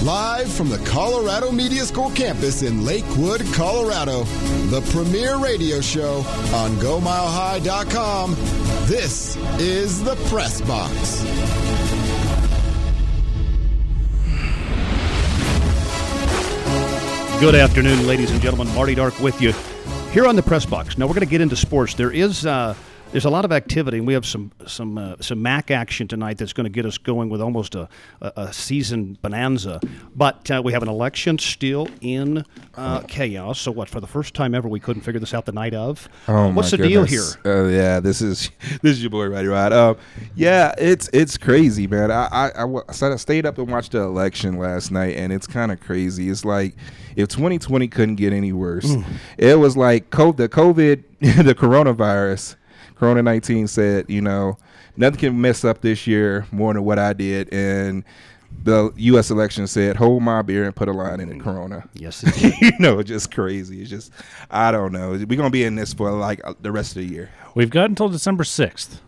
Live from the Colorado Media School campus in Lakewood, Colorado, the premier radio show on GoMileHigh.com. This is the Press Box. Good afternoon, ladies and gentlemen. Marty Dark with you here on the Press Box. Now we're going to get into sports. There's a lot of activity, and we have some MAC action tonight that's going to get us going with almost a season bonanza. But we have an election still in chaos. So what? For the first time ever, we couldn't figure this out the night of. What's the deal here? Yeah, this is your boy Roddy Rod. Yeah, it's crazy, man. I stayed up and watched the election last night, and it's kind of crazy. It's like if 2020 couldn't get any worse, it was like the coronavirus. Corona-19 said, nothing can mess up this year more than what I did. And the U.S. election said, hold my beer and put a line in it, Corona. Yes, it did. Just crazy. It's just, I don't know. We're going to be in this for like the rest of the year. We've got until December 6th.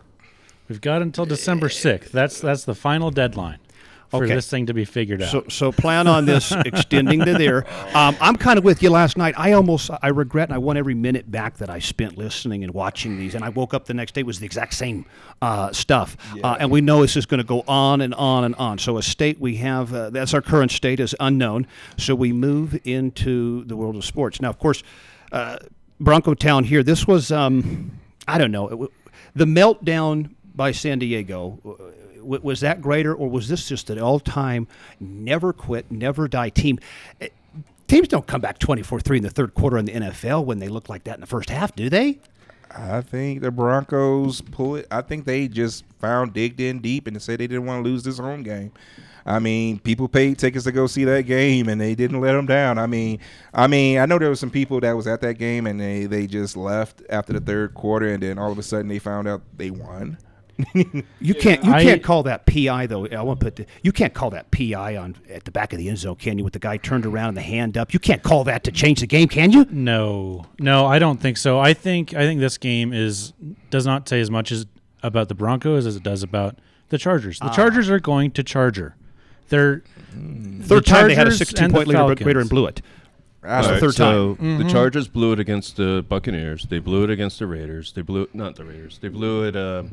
That's the final deadline for this thing to be figured out. So plan on this extending to there. I'm kind of with you last night. I regret, and I want every minute back that I spent listening and watching these. And I woke up the next day, it was the exact same stuff. Yeah. And we know this is going to go on and on and on. So a state we have, that's our current state, is unknown. So we move into the world of sports. Now, of course, Bronco Town here, this was, I don't know, the meltdown by San Diego. Was that greater, or was this just an all-time, never quit, never die team? Teams don't come back 24-3 in the third quarter in the NFL when they look like that in the first half, do they? I think the Broncos pull it. I think they just digged in deep and said they didn't want to lose this home game. I mean, people paid tickets to go see that game, and they didn't let them down. I mean, I know there were some people that was at that game, and they just left after the third quarter, and then all of a sudden they found out they won. You can't call that PI though. You can't call that PI at the back of the end zone, can you? With the guy turned around and the hand up, you can't call that to change the game, can you? No, I don't think so. I think this game does not say as much about the Broncos as it does about the Chargers. The Chargers are going to Charger. Third time they had a 16-point leader and blew it. That's the third time. The Chargers blew it against the Buccaneers. They blew it against the Raiders. They blew it.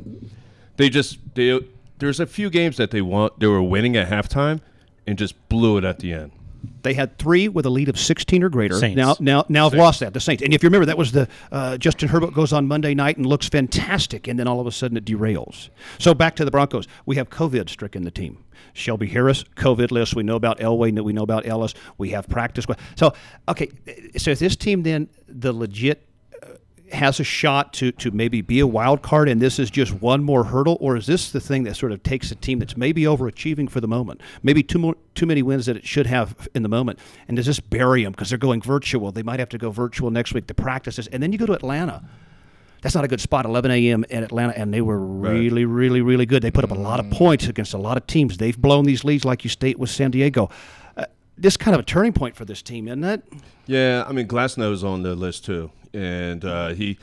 There's a few games that they were winning at halftime and just blew it at the end. They had 3 with a lead of 16 or greater. Saints. Now have lost that, the Saints. And if you remember, that was the Justin Herbert goes on Monday night and looks fantastic, and then all of a sudden it derails. So back to the Broncos. We have COVID-stricken the team. Shelby Harris, COVID list. We know about Elway. We know about Ellis. We have practice. So if this team then, the legit has a shot to maybe be a wild card, and this is just one more hurdle, or is this the thing that sort of takes a team that's maybe overachieving for the moment, maybe too many wins that it should have in the moment, and does this bury them because they're going virtual? They might have to go virtual next week to practices, and then you go to Atlanta. That's not a good spot, 11 a.m. in Atlanta, and they were really, really, really good. They put up a lot of points against a lot of teams. They've blown these leads like you state with San Diego. This kind of a turning point for this team, isn't it? Yeah, I mean, Glasnow's on the list too. And during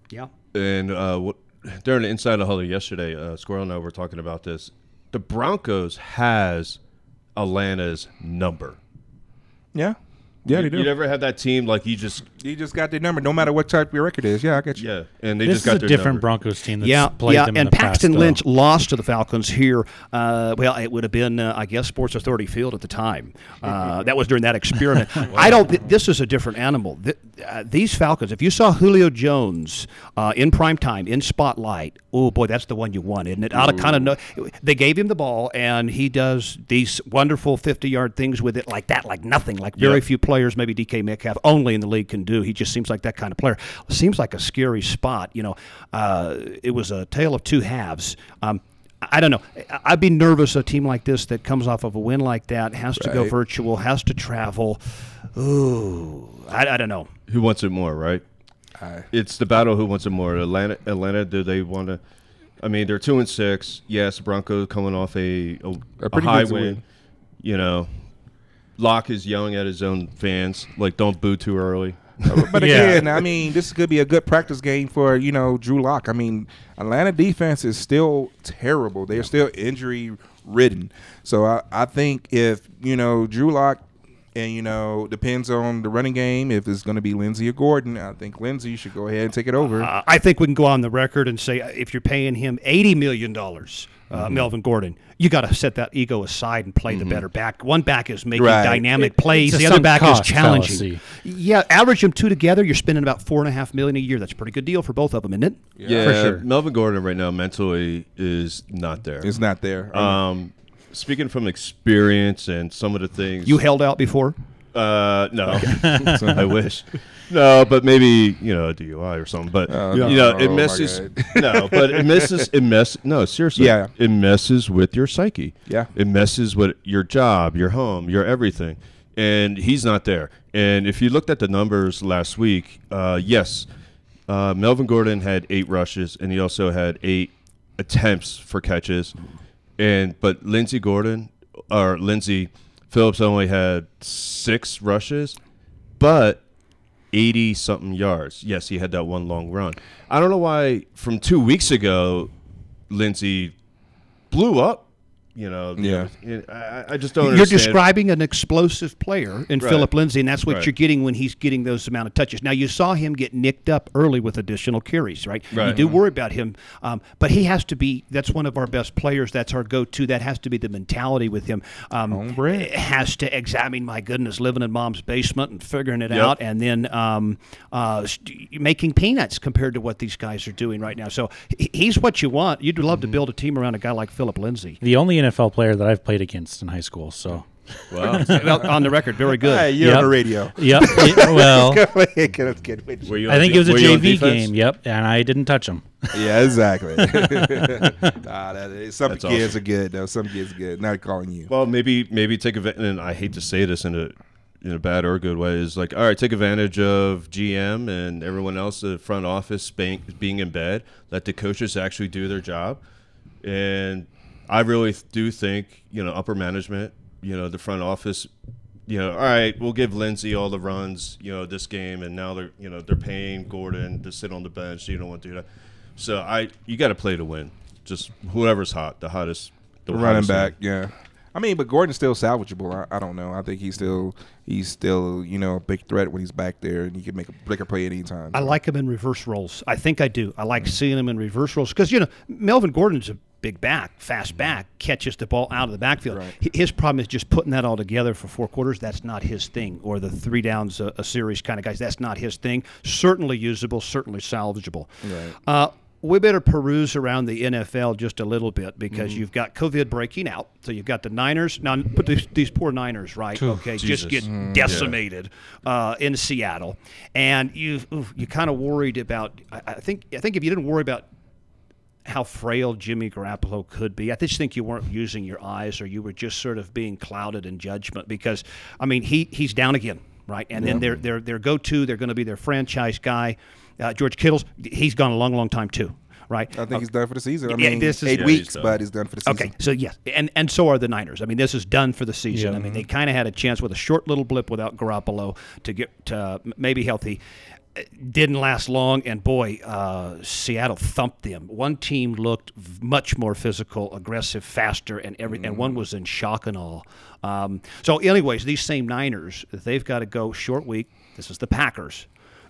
the Inside the Huddle yesterday, Squirrel and I were talking about this. The Broncos has Atlanta's number. Yeah. Yeah, they do. You never had that team like you just got their number, no matter what type your record is. Yeah, I get you. Yeah, and they this just got is a their different number. Broncos team that's played them in and the Paxton past, Lynch lost to the Falcons here. It would have been, I guess, Sports Authority Field at the time. That was during that experiment. This is a different animal. These Falcons, if you saw Julio Jones in prime time, in spotlight, oh boy, that's the one you want, isn't it? They gave him the ball, and he does these wonderful 50-yard things with it like that, like nothing, like very few players, maybe DK Metcalf, only in the league can do. He just seems like that kind of player. Seems like a scary spot. It was a tale of two halves. I don't know. I'd be nervous a team like this that comes off of a win like that, has to go virtual, has to travel. Ooh, I don't know. Who wants it more, right? It's the battle who wants it more. Atlanta, do they want to? I mean, they're 2-6. Yes, Broncos coming off a high win. Locke is yelling at his own fans, like, don't boo too early. But again, I mean, this could be a good practice game for, Drew Lock. I mean, Atlanta defense is still terrible. They're still injury ridden. So I think if, Drew Lock, and, depends on the running game, if it's going to be Lindsey or Gordon, I think Lindsey should go ahead and take it over. I think we can go on the record and say if you're paying him $80 million, Melvin Gordon, you got to set that ego aside and play the better back. One back is making dynamic plays. The other back is challenging. Fallacy. Yeah, average them two together, you're spending about $4.5 million a year. That's a pretty good deal for both of them, isn't it? Yeah, for sure. Melvin Gordon right now mentally is not there. It's not there. Speaking from experience and some of the things You held out before? No, I wish. No, but maybe a DUI or something. But it messes. No, but it messes. No, seriously. Yeah. It messes with your psyche. Yeah. It messes with your job, your home, your everything, and he's not there. And if you looked at the numbers last week, yes, Melvin Gordon had 8 rushes, and he also had 8 attempts for catches. But Lindsey Phillips only had 6 rushes, but 80-something yards. Yes, he had that one long run. I don't know why from 2 weeks ago, Lindsey blew up. I just don't understand. You're describing an explosive player in Right. Philip Lindsay, and that's what Right. you're getting when he's getting those amount of touches. Now, you saw him get nicked up early with additional carries, right? You Right. do worry about him, but he has to be – that's one of our best players. That's our go-to. That has to be the mentality with him. It has to examine, my goodness, living in mom's basement and figuring it Yep. out, and then making peanuts compared to what these guys are doing right now. So he's what you want. You'd love to build a team around a guy like Philip Lindsay. The only NFL player that I've played against in high school. So, Wow. Well, on the record, very good. Hey, you're Yep. on the radio. yep. Well, Were you I on think de- it was a were you on JV defense? game. Yep, and I didn't touch him. Yeah, exactly. Some That's kids awesome. are good, though. Some kids are good. Not calling you. Well, maybe take advantage. And I hate to say this in a bad or good way. Is like, all right, take advantage of GM and everyone else, the front office being in bed. Let the coaches actually do their job. And I really do think upper management, the front office. All right, we'll give Lindsey all the runs, this game, and now they're paying Gordon to sit on the bench. So you don't want to do that. So you got to play to win. Just whoever's hot, the hottest, the Running hottest back, thing. yeah. I mean, but Gordon's still salvageable. I don't know. I think he's still a big threat when he's back there, and he can make a play at any time. I like him in reverse roles. I think I do. I like seeing him in reverse roles because, Melvin Gordon's a big back, fast back, catches the ball out of the backfield. Right. His problem is just putting that all together for 4 quarters. That's not his thing. Or the 3 downs a series kind of guys. That's not his thing. Certainly usable, certainly salvageable. Right. We better peruse around the NFL just a little bit because you've got COVID breaking out. So you've got the Niners. Now, put these poor Niners, right? Okay, just get decimated in Seattle. And you kind of worried about – I think if you didn't worry about how frail Jimmy Garoppolo could be, I just think you weren't using your eyes or you were just sort of being clouded in judgment because, I mean, he's down again, right? And then their go-to, they're going to be their franchise guy. George Kittle's, he's gone a long, long time too, right? I think he's done for the season. I Yeah, mean, this is- 8 Yeah, weeks, he's done. but he's done for the season. Okay, so yes, and so are the Niners. I mean, this is done for the season. Yeah. I mean, they kind of had a chance with a short little blip without Garoppolo to get maybe healthy. Didn't last long, and boy, Seattle thumped them. One team looked much more physical, aggressive, faster, and and one was in shock and awe. So, anyways, these same Niners, they've got to go short week. This is the Packers.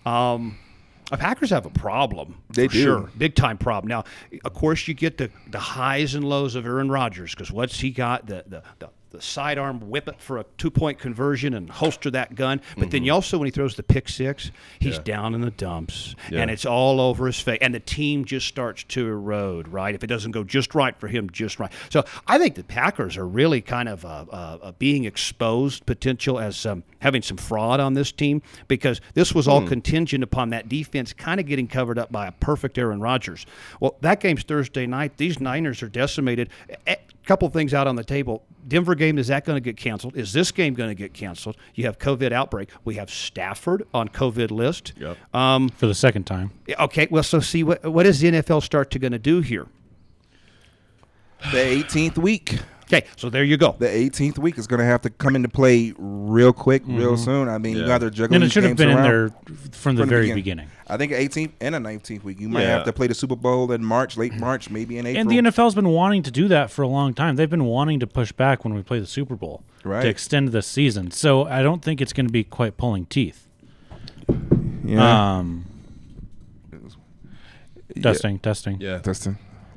The Packers have a problem. They for do. Sure. Big time problem. Now, of course, you get the highs and lows of Aaron Rodgers because what's he got? The sidearm whip it for a 2-point conversion and holster that gun. But then you also, when he throws the pick six, he's down in the dumps. Yeah. And it's all over his face. And the team just starts to erode, right? If it doesn't go just right for him, just right. So I think the Packers are really kind of being exposed potential as having some fraud on this team because this was all contingent upon that defense kind of getting covered up by a perfect Aaron Rodgers. Well, that game's Thursday night. These Niners are decimated. A couple of things out on the table. Denver game, is that going to get canceled? Is this game going to get canceled? You have COVID outbreak. We have Stafford on COVID list. Yep. For the second time. Okay, well, so see, what is the NFL start to going to do here? The 18th week. Okay, so there you go. The 18th week is going to have to come into play real quick, real soon. I mean, you got to juggle And it these should have games been in around there from the very beginning. I think 18th and a 19th week. You might have to play the Super Bowl in March, late March, maybe in April. And the NFL's been wanting to do that for a long time. They've been wanting to push back when we play the Super Bowl to extend the season. So I don't think it's going to be quite pulling teeth. Yeah. Testing. Yeah. Testing.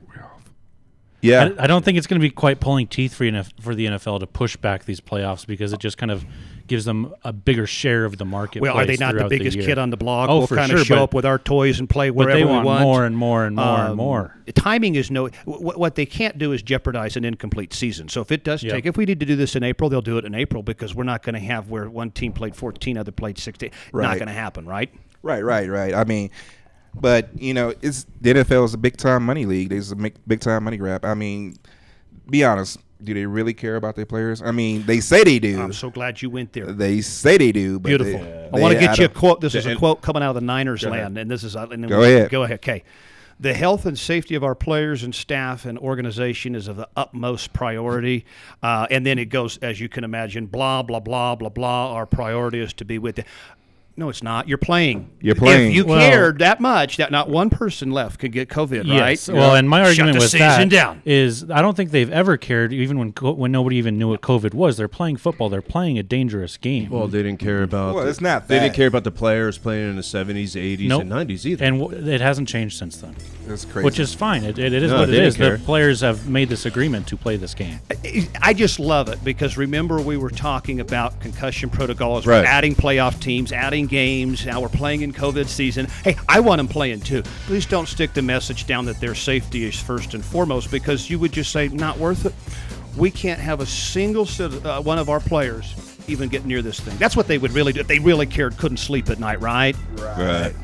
Yeah. I don't think it's going to be quite pulling teeth for the NFL to push back these playoffs because it just kind of gives them a bigger share of the market. Well, are they not the biggest kid on the block? Oh, we'll for kind sure, of show up with our toys and play wherever but they we want want. more and more and more and more. Timing is what they can't do is jeopardize an incomplete season. So if it does take, if we need to do this in April, they'll do it in April because we're not going to have where one team played 14, other played 16. Not going to happen, right? Right. I mean, but it's the NFL is a big time money league. There's a big time money grab. I mean, be honest. Do they really care about their players? I mean, they say they do. I'm so glad you went there. They say they do. But beautiful. I want to get you a quote. This is a quote coming out of the Niners land, and this is. Go ahead. Go ahead. Okay. The health and safety of our players and staff and organization is of the utmost priority. And then it goes, as you can imagine, blah, blah, blah, blah, blah. Our priority is to be with them. No, it's not. You're playing. If you cared that much, that not one person left could get COVID, yes. right? Well, and my argument with that down. is I don't think they've ever cared, even when nobody even knew what COVID was. They're playing football. They're playing a dangerous game. Well, they didn't care about. Well, it's not that. They didn't care about the players playing in the 70s, 80s, and 90s either. And it hasn't changed since then. That's crazy. Which is fine. It is what it is. The players have made this agreement to play this game. I just love it because remember we were talking about concussion protocols. We're adding playoff teams, adding games. Now we're playing in COVID season. Hey, I want them playing too. Please don't stick the message down that their safety is first and foremost because you would just say, not worth it. We can't have a single one of our players even get near this thing. That's what they would really do. If they really cared, couldn't sleep at night, right? Right.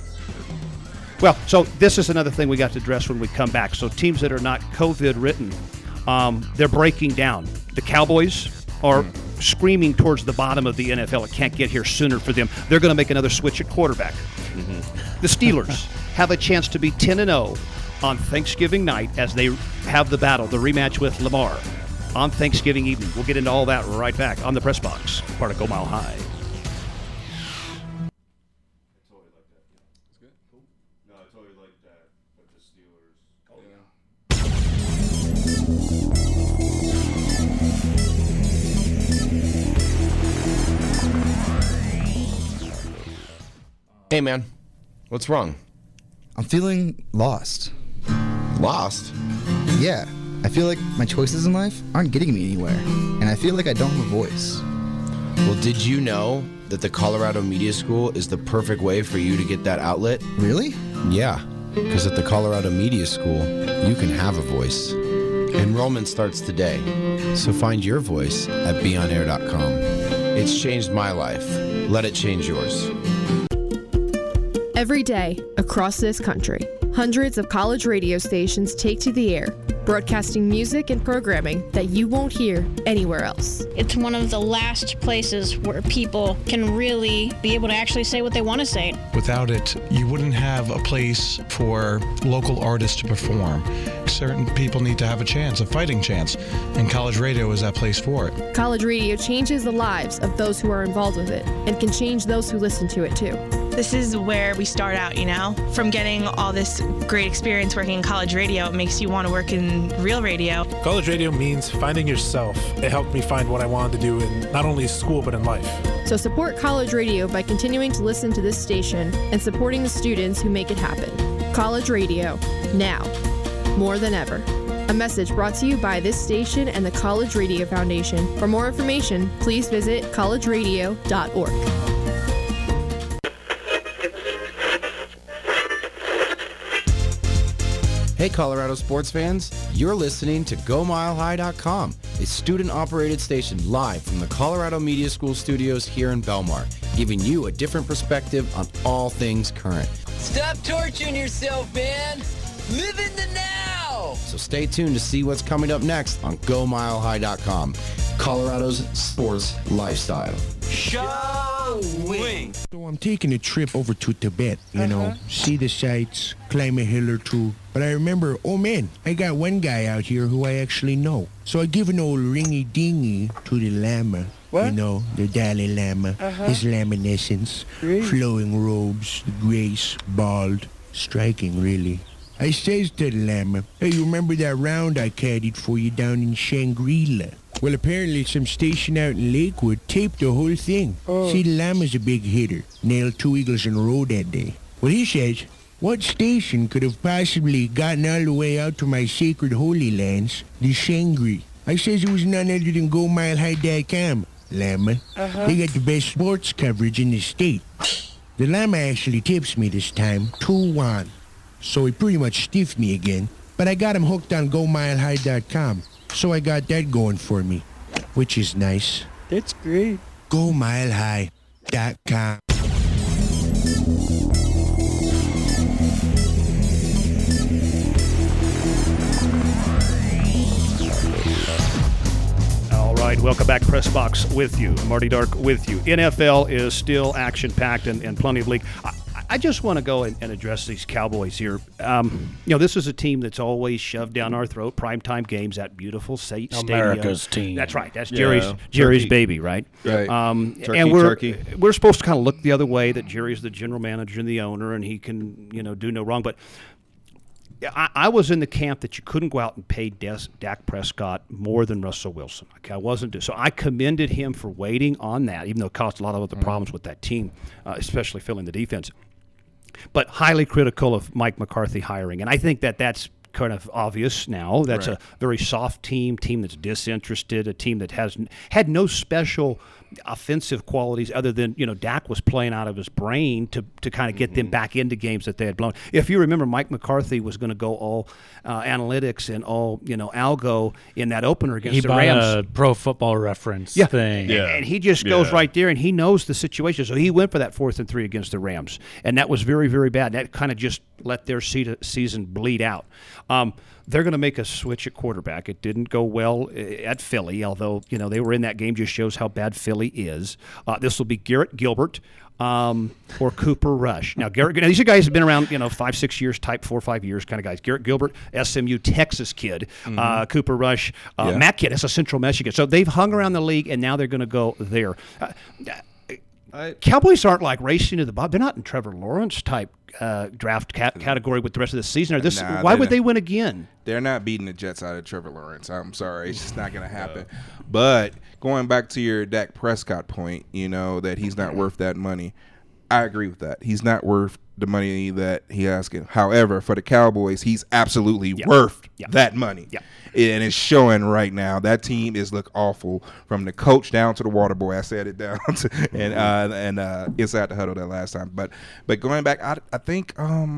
Well, so this is another thing we got to address when we come back. So teams that are not COVID-ridden, they're breaking down. The Cowboys are screaming towards the bottom of the NFL. It can't get here sooner for them. They're going to make another switch at quarterback. The Steelers have a chance to be 10-0 on Thanksgiving night as they have the battle, the rematch with Lamar on Thanksgiving evening. We'll get into all that right back on the Press Box, part of Go Mile High. Hey, man. What's wrong? I'm feeling lost. Lost? Yeah. I feel like my choices in life aren't getting me anywhere, and I feel like I don't have a voice. Well, did you know that the Colorado Media School is the perfect way for you to get that outlet? Really? Yeah, because at the Colorado Media School, you can have a voice. Enrollment starts today, so find your voice at beonair.com. It's changed my life. Let it change yours. Every day, across this country, hundreds of college radio stations take to the air, broadcasting music and programming that you won't hear anywhere else. It's one of the last places where people can really be able to actually say what they want to say. Without it, you wouldn't have a place for local artists to perform. Certain people need to have a chance, a fighting chance, and college radio is that place for it. College radio changes the lives of those who are involved with it and can change those who listen to it too. This is where we start out, from getting all this great experience working in college radio. It makes you want to work in real radio. College radio means finding yourself. It helped me find what I wanted to do in not only school, but in life. So support college radio by continuing to listen to this station and supporting the students who make it happen. College radio, now, more than ever. A message brought to you by this station and the College Radio Foundation. For more information, please visit collegeradio.org. Hey, Colorado sports fans, you're listening to GoMileHigh.com, a student-operated station live from the Colorado Media School studios here in Belmar, giving you a different perspective on all things current. Stop torturing yourself, man! Live in the now! So stay tuned to see what's coming up next on GoMileHigh.com, Colorado's sports lifestyle. Show! wing. So I'm taking a trip over to Tibet, see the sights, climb a hill or two. But I remember, oh man, I got one guy out here who I actually know. So I give an old ringy-dingy to the Lama. What? The Dalai Lama, his laminescence, flowing robes, the grace, bald, striking really. I says to the Lama, hey, you remember that round I caddied for you down in Shangri-La? Well, apparently some station out in Lakewood taped the whole thing. See, the Lama's a big hitter. Nailed 2 eagles in a row that day. Well, he says, what station could have possibly gotten all the way out to my sacred holy lands, the Shangri? I says it was none other than GoMileHigh.com, Lama. They got the best sports coverage in the state. The Lama actually tips me this time, 2-1. So he pretty much stiffed me again, but I got him hooked on GoMileHigh.com. So I got that going for me, which is nice. That's great. GoMileHigh.com. All right, welcome back. Press Box with you. Marty Dark with you. NFL is still action-packed and plenty of league. I just want to go and address these Cowboys here. This is a team that's always shoved down our throat. Primetime games at beautiful stadium. America's team. That's right. That's Jerry's baby, right? Right. And we're supposed to kind of look the other way, that Jerry's the general manager and the owner, and he can do no wrong. But I was in the camp that you couldn't go out and pay Dak Prescott more than Russell Wilson. Okay, I wasn't. So I commended him for waiting on that, even though it caused a lot of other problems with that team, especially filling the defense. But highly critical of Mike McCarthy hiring. And I think that's kind of obvious now. That's a very soft team that's disinterested, a team that had no special offensive qualities other than, Dak was playing out of his brain to kind of get them back into games that they had blown. If you remember, Mike McCarthy was going to go all analytics and all, algo in that opener against the Rams. He bought a Pro Football Reference thing. Yeah. And he just goes right there, and he knows the situation. So he went for that 4th and 3 against the Rams. And that was very, very bad. That kind of just let their season bleed out. They're going to make a switch at quarterback. It didn't go well at Philly, although, they were in that game, just shows how bad Philly is. This will be Garrett Gilbert or Cooper Rush. Now, these are guys have been around, 5-6 years, type 4 or 5 years kind of guys. Garrett Gilbert, SMU, Texas kid. Cooper Rush, Matt Kidd, that's a Central Michigan. So they've hung around the league, and now they're going to go there. Cowboys aren't like racing to the bottom. They're not in Trevor Lawrence type draft category with the rest of the season. Why would they win again? They're not beating the Jets out of Trevor Lawrence. I'm sorry. It's just not going to happen. But going back to your Dak Prescott point, that he's not worth that money. I agree with that. He's not worth the money that he asking. However, for the Cowboys, he's absolutely worth that money. Yeah. And it's showing right now. That team look awful from the coach down to the water boy. I said it down to, and inside the huddle that last time. But going back, I think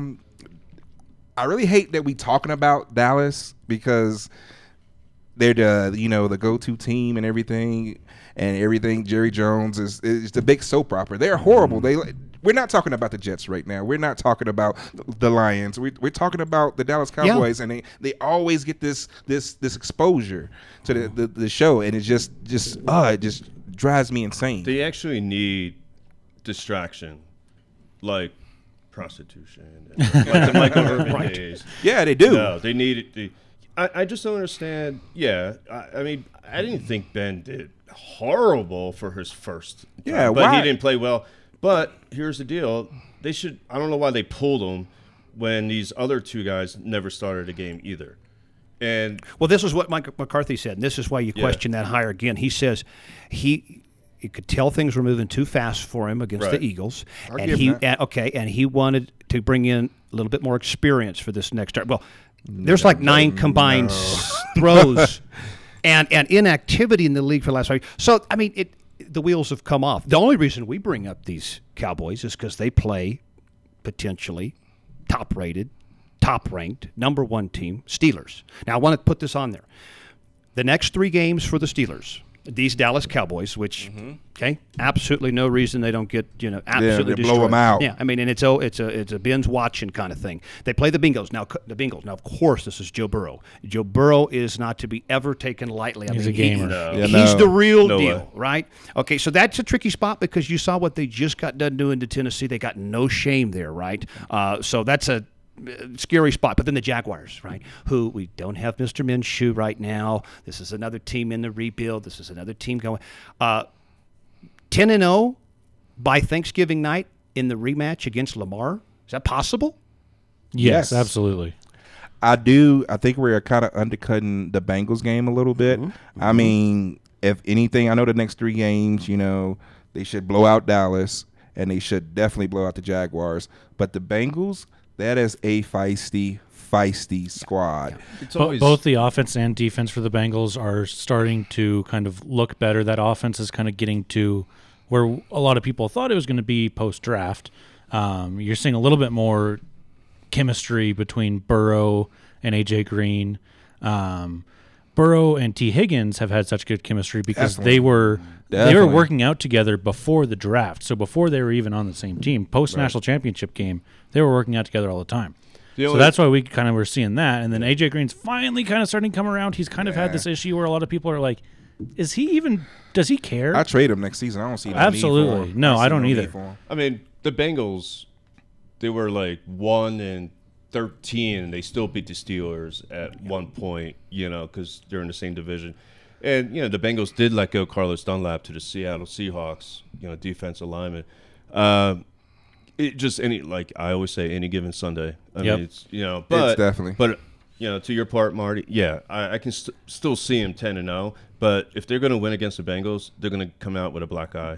I really hate that we talking about Dallas because they're the go-to team and everything. Jerry Jones is the big soap opera. They're horrible. We're not talking about the Jets right now. We're not talking about the Lions. We're talking about the Dallas Cowboys, and they always get this exposure to the show, and it just drives me insane. They actually need distraction, like prostitution, like the Michael Irvin days. Yeah, they do. No, they need it. I just don't understand. Yeah, I mean, I didn't think Ben did horrible for his first time, but he didn't play well. But here's the deal. I don't know why they pulled him when these other two guys never started a game either. And this is what Mike McCarthy said, and this is why you question that hire again. He says he could tell things were moving too fast for him against the Eagles, and he wanted to bring in a little bit more experience for this next start. Well, there's like 9 combined throws and inactivity in the league for the last 5 years. So, I mean, the wheels have come off. The only reason we bring up these Cowboys is because they play potentially top-rated, top-ranked, number 1 team, Steelers. Now, I want to put this on there. The next 3 games for the Steelers, these Dallas Cowboys, which absolutely no reason they don't get absolutely they blow destroyed. them out. Yeah, I mean, and it's a binge watching kind of thing. They play the Bengals now. Now, of course, this is Joe Burrow. Joe Burrow is not to be ever taken lightly. He's a gamer. He's the real No deal, way. right? Okay, so that's a tricky spot because you saw what they just got done doing to Tennessee. They got no shame there, right? So that's a scary spot. But then the Jaguars, right, who we don't have Mr. Minshew right now. This is another team in the rebuild. This is another team going 10-0 by Thanksgiving night in the rematch against Lamar. Is that possible? Yes, absolutely. I do. I think we're kind of undercutting the Bengals game a little bit. I mean, if anything, I know the next 3 games, they should blow out Dallas, and they should definitely blow out the Jaguars. But the Bengals, that is a feisty squad. Both the offense and defense for the Bengals are starting to kind of look better. That offense is kind of getting to where a lot of people thought it was going to be post-draft. You're seeing a little bit more chemistry between Burrow and A.J. Green. Burrow and T. Higgins have had such good chemistry because they were working out together before the draft. So before they were even on the same team, post-national championship game, they were working out together all the time. So that's why we kind of were seeing that. And then A.J. Green's finally kind of starting to come around. He's kind of had this issue where a lot of people are like, does he care? I trade him next season. I don't see no Absolutely. need for him. No, I don't either. I mean, the Bengals, they were like 1-13, and they still beat the Steelers at one point, because they're in the same division. And, the Bengals did let go Carlos Dunlap to the Seattle Seahawks, defensive lineman. It just I always say, any given Sunday. I mean, it's, but it's definitely. But, to your part, Marty, I can still see him 10-0. But if they're going to win against the Bengals, they're going to come out with a black eye.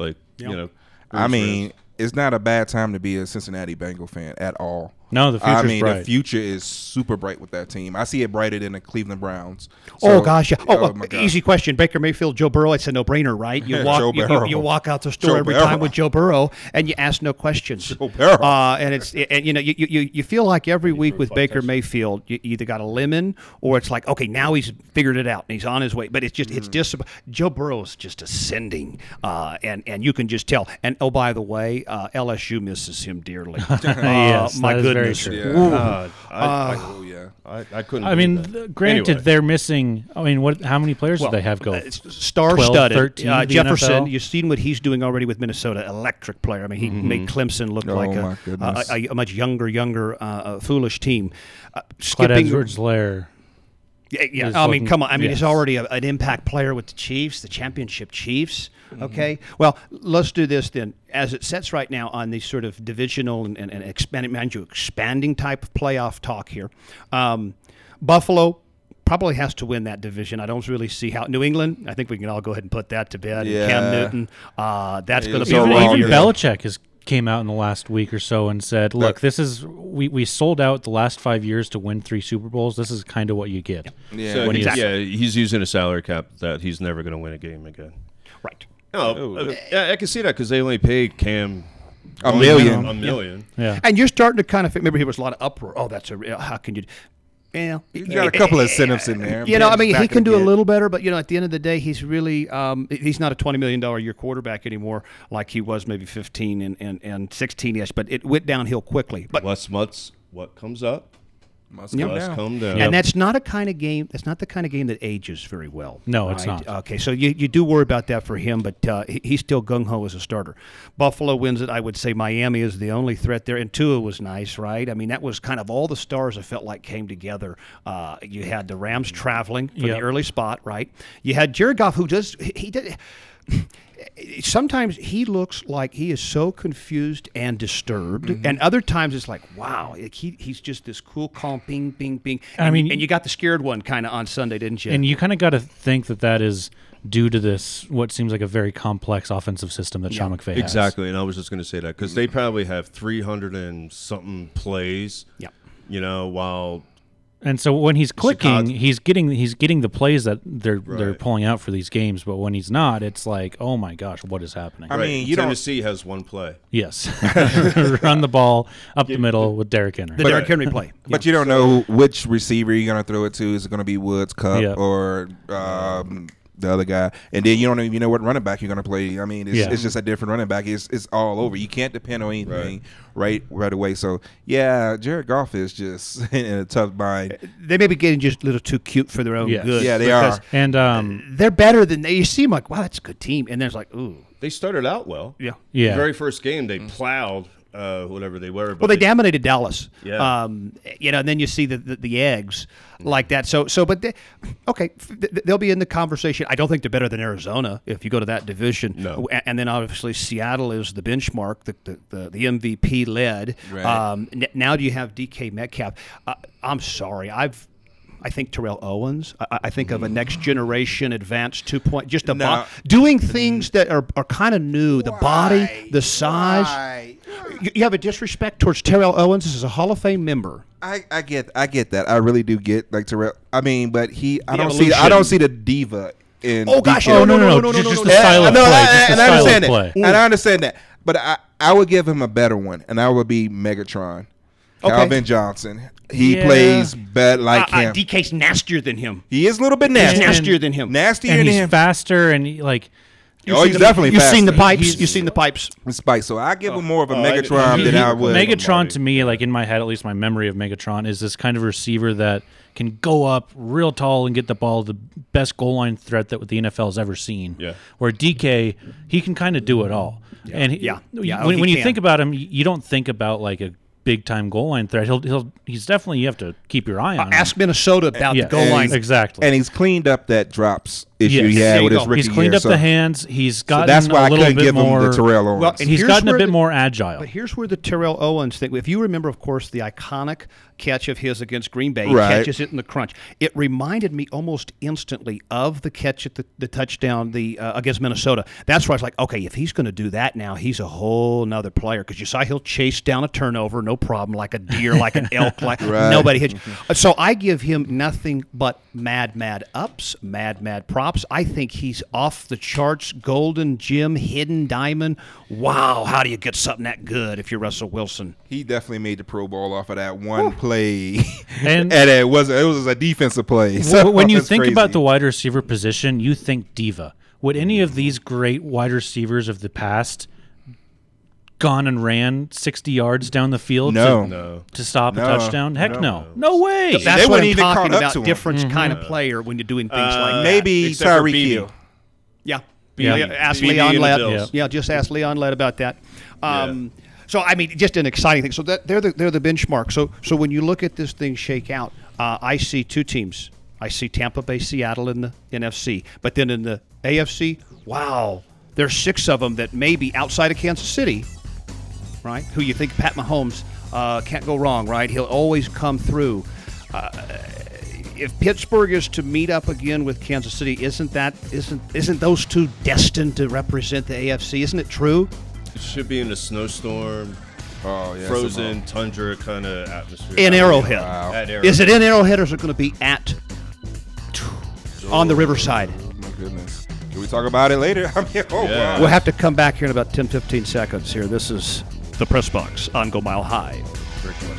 I mean, it's not a bad time to be a Cincinnati Bengal fan at all. No, the future's bright. The future is super bright with that team. I see it brighter than the Cleveland Browns. Oh gosh, yeah. My God. Easy question. Baker Mayfield, Joe Burrow. It's a no-brainer, right? You walk, you walk out the store Joe every Burrow. time with Joe Burrow, and you ask no questions. Joe Burrow. And you feel like every week with Baker Mayfield, you either got a lemon or it's like, okay, now he's figured it out and he's on his way. But it's just Joe Burrow's just ascending, and you can just tell. And oh, by the way, LSU misses him dearly. Yes, my that is very goodness. true. I couldn't. I mean, believe granted, Anyway. they're missing. I mean, how many players do they have go? Star-studded. 13 to the Jefferson, NFL? you've seen what he's doing already with Minnesota. Electric player. I mean, he made Clemson look like my goodness. a much younger, foolish team. Clyde Edwards-Helaire. Yeah. is I mean, looking- come on. I mean, yes. he's already an impact player with the Chiefs, the championship Chiefs. Okay. Well, let's do this then. As it sets right now on these sort of divisional and expanding type of playoff talk here, Buffalo probably has to win that division. I don't really see how. New England, I think we can all go ahead and put that to bed. Yeah. Cam Newton, that's going to be so a wrong. Even year. Belichick came out in the last week or so and said, "Look, this is we sold out the last 5 years to win 3 Super Bowls. This is kind of what you get." Yeah. So Exactly. he's using a salary cap that he's never going to win a game again. Right. I can see that because they only paid Cam $1 million. $1 million. Yeah. And you're starting to kind of remember there was a lot of uproar. Oh, how can you? Yeah, You got a couple of incentives in there. I mean, he can do a little. little better, but at the end of the day, he's really he's not a $20 million a year quarterback anymore, like he was maybe 15 and 16ish. But it went downhill quickly. But What comes up Must must come down. and that's not a kind of game. That's not the kind of game that ages very well. No, it's right? not. Okay, so you do worry about that for him, but he's still gung ho as a starter. Buffalo wins it. I would say Miami is the only threat there, and Tua was nice, right? I mean, that was kind of all the stars I felt like came together. You had the Rams traveling for the early spot, right? You had Jared Goff, who he did. Sometimes he looks like he is so confused and disturbed, and other times it's like, wow, he's just this cool, calm, bing, bing, bing. And you got the scared one kind of on Sunday, didn't you? And you kind of got to think that is due to this what seems like a very complex offensive system that Sean McVay has. Exactly, and I was just going to say that because they probably have 300 and something plays. Yeah. While. And so when he's clicking, Chicago- he's getting the plays that they're pulling out for these games. But when he's not, it's like, oh my gosh, what is happening? I mean, you Tennessee has one play. Yes, run the ball up the middle with Derrick Henry. the Derrick Henry play. But you don't know which receiver you're going to throw it to. Is it going to be Woods, Cup, Yeah. or the other guy, and then you don't even know what running back you're going to play. I mean, it's just a different running back. It's all over. You can't depend on anything right away. So yeah, Jared Goff is just in a tough bind. They may be getting just a little too cute for their own good. Yeah, they are, and they're better than you seem like. Wow, that's a good team, and then it's like, ooh, they started out well. Yeah. The very first game they plowed. Whatever they were. Well, they dominated Dallas. Yeah. And then you see the eggs like that. But they'll be in the conversation. I don't think they're better than Arizona if you go to that division. No. And then obviously Seattle is the benchmark, the MVP led. Right. Now do you have DK Metcalf? I'm sorry. I think Terrell Owens. I think of a next generation advanced 2-point, just doing things that are kind of new. The body, the size. You have a disrespect towards Terrell Owens. This is a Hall of Fame member. I get that. I really do get like Terrell. I mean, but I don't see the diva in. Oh gosh! DK. No. Just the style of play. I understand that. And I understand that. But I would give him a better one, and that would be Megatron. Calvin Johnson. He plays better like him. DK's nastier than him. He is a little bit nasty. He's nastier than him. Nastier and than he's him. faster and he's definitely faster. You've seen the pipes. You've seen the pipes. Spike. So I give him more of a Megatron than I would. Megatron to me, like in my head, at least my memory of Megatron is this kind of receiver that can go up real tall and get the ball, the best goal line threat that the NFL has ever seen. Yeah. Where DK, he can kind of do it all. Yeah. And when you think about him, you don't think about like a big time goal line threat. He's definitely, you have to keep your eye on him. Ask Minnesota about the goal line. Exactly. And he's cleaned up that drops issue he had with his rookie year. He's cleaned up the hands. He's gotten that's why a little I couldn't bit give more, him the Terrell Owens. Well, and he's gotten a bit more agile. But here's where the Terrell Owens thing, if you remember, of course, the iconic catch of his against Green Bay, he catches it in the crunch. It reminded me almost instantly of the catch at the touchdown against Minnesota. That's where I was like, okay, if he's going to do that now, he's a whole nother player, because you saw he'll chase down a turnover, no problem, like a deer, like an elk, like nobody hits. So I give him nothing but mad ups, mad props. I think he's off the charts, golden gem, hidden diamond. Wow, how do you get something that good if you're Russell Wilson? He definitely made the Pro Bowl off of that one play, and it was a defensive play. So when you think about the wide receiver position, you think diva. Would any of these great wide receivers of the past gone and ran 60 yards down the field to stop a touchdown? Heck no. No way. That's what I'm talking about, different kind of player when you're doing things like that. Maybe Tyreek Hill. Yeah. Ask Leon Lett. Yeah, just ask Leon Lett about that. So, I mean, just an exciting thing. So they're the benchmark. So when you look at this thing shake out, I see two teams. I see Tampa Bay, Seattle in the NFC. But then in the AFC, wow, there's 6 of them that may be outside of Kansas City, right? Who you think Pat Mahomes can't go wrong, right? He'll always come through. If Pittsburgh is to meet up again with Kansas City, isn't those two destined to represent the AFC? Isn't it true? It should be in a snowstorm, frozen tundra kind of atmosphere. In Arrowhead. Wow. At Arrowhead. Is it in Arrowhead, or is it going to be on the riverside? Oh, my goodness. Can we talk about it later? I mean, wow. We'll have to come back here in about 10-15 seconds here. This is the Press Box on Go Mile High. Great question.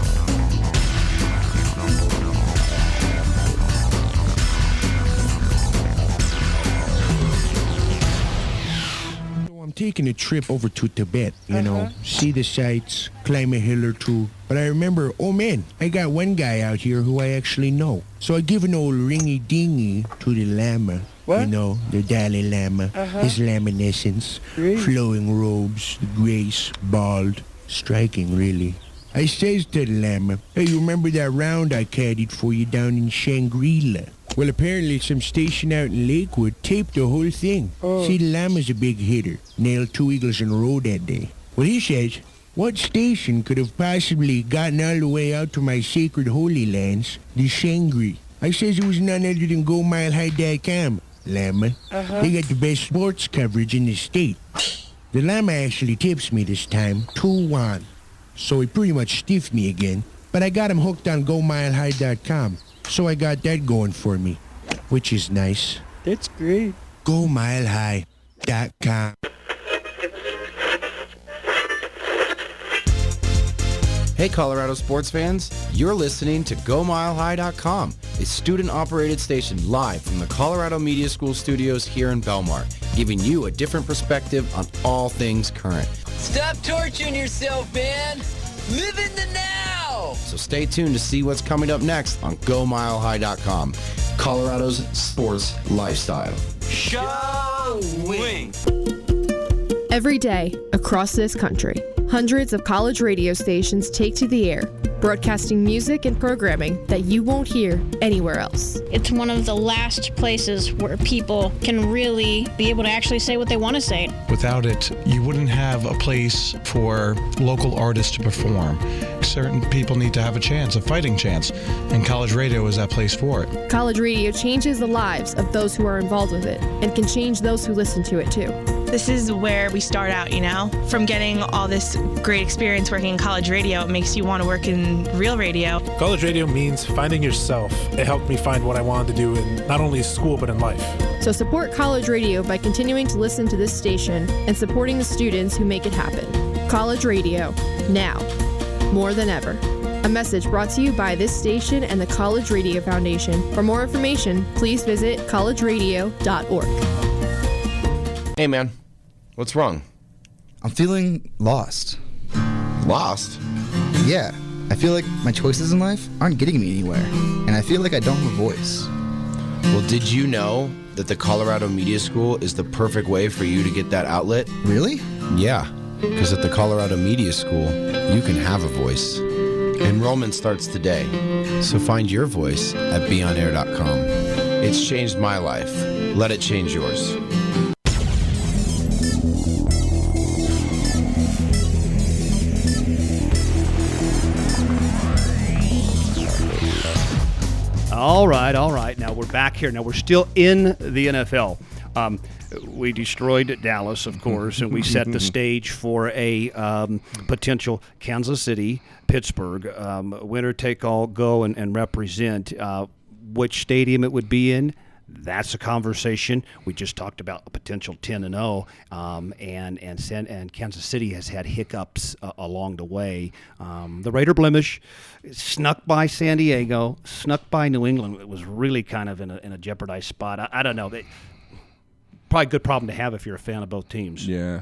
Taking a trip over to Tibet, see the sights, climb a hill or two. But I remember, oh man, I got one guy out here who I actually know. So I give an old ringy-dingy to the Lama. What? The Dalai Lama, his laminescence, flowing robes, the grace, bald, striking really. I says to the Lama, hey, you remember that round I caddied for you down in Shangri-La? Well, apparently some station out in Lakewood taped the whole thing. See, the Lama's a big hitter. Nailed 2 eagles in a row that day. Well, he says, what station could have possibly gotten all the way out to my sacred holy lands, the Shangri? I says it was none other than GoMileHigh.com, Lama. They got the best sports coverage in the state. The Lama actually tips me this time, 2-1. So he pretty much stiffed me again. But I got him hooked on GoMileHigh.com. So I got that going for me, which is nice. That's great. GoMileHigh.com. Hey Colorado sports fans, you're listening to GoMileHigh.com, a student-operated station live from the Colorado Media School studios here in Belmar, giving you a different perspective on all things current. Stop torturing yourself, man. Live in the now. So stay tuned to see what's coming up next on GoMileHigh.com, Colorado's sports lifestyle. Showing. Every day, across this country, hundreds of college radio stations take to the air, broadcasting music and programming that you won't hear anywhere else. It's one of the last places where people can really be able to actually say what they want to say. Without it, you wouldn't have a place for local artists to perform. Certain people need to have a chance, a fighting chance, and college radio is that place for it. College radio changes the lives of those who are involved with it and can change those who listen to it too. This is where we start out, from getting all this great experience working in college radio. It makes you want to work in real radio. College radio means finding yourself. It helped me find what I wanted to do in not only school but in life. So support college radio by continuing to listen to this station and supporting the students who make it happen. College radio, now, more than ever. A message brought to you by this station and the College Radio Foundation. For more information, please visit collegeradio.org. Hey man, what's wrong? I'm feeling lost. Lost? Yeah, I feel like my choices in life aren't getting me anywhere, and I feel like I don't have a voice. Well, did you know that the Colorado Media School is the perfect way for you to get that outlet? Really? Yeah, because at the Colorado Media School, you can have a voice. Enrollment starts today, so find your voice at beonair.com. It's changed my life. Let it change yours. All right. Now we're back here. Now we're still in the NFL. We destroyed Dallas, of course, and we set the stage for a potential Kansas City, Pittsburgh, winner take all, go and represent. Which stadium it would be in, that's a conversation. We just talked about a potential 10-0, and Kansas City has had hiccups along the way. The Raider blemish snuck by San Diego, snuck by New England. It was really kind of in a jeopardized spot. I don't know. Probably a good problem to have if you're a fan of both teams. Yeah.